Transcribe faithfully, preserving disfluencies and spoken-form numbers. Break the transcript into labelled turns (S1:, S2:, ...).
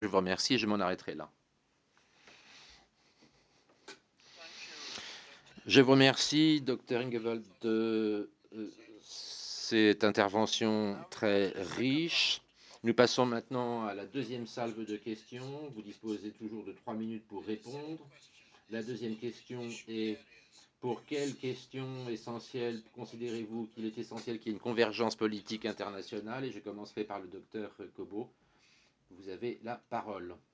S1: Je vous remercie et je m'en arrêterai là. Je vous remercie, docteur Ingeveld, de euh, cette intervention très riche. Nous passons maintenant à la deuxième salve de questions. Vous disposez toujours de trois minutes pour répondre. La deuxième question est: pour quelles questions essentielles considérez-vous qu'il est essentiel qu'il y ait une convergence politique internationale? Et je commencerai par le docteur Cobo. Vous avez la parole.